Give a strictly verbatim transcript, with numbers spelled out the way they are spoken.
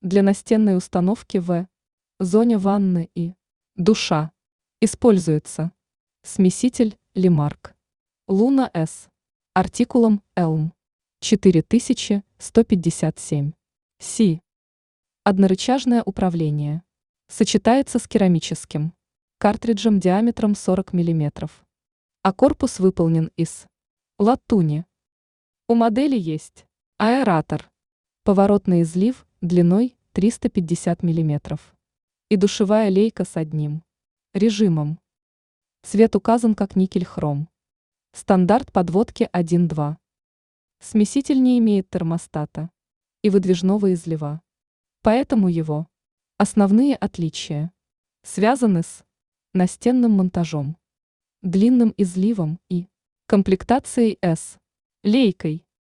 Для настенной установки в зоне ванны и душа используется смеситель Лимарк Луна С артикулом Элм четыре тысячи сто пятьдесят семь Си. Однорычажное управление. Сочетается с керамическим картриджем диаметром сорок миллиметров, а корпус выполнен из латуни. У модели есть аэратор, поворотный излив длиной триста пятьдесят миллиметров и душевая лейка с одним режимом. Цвет указан как никель-хром. Стандарт подводки один-два. Смеситель не имеет термостата и выдвижного излива, поэтому его основные отличия связаны с настенным монтажом, длинным изливом и комплектацией С лейкой.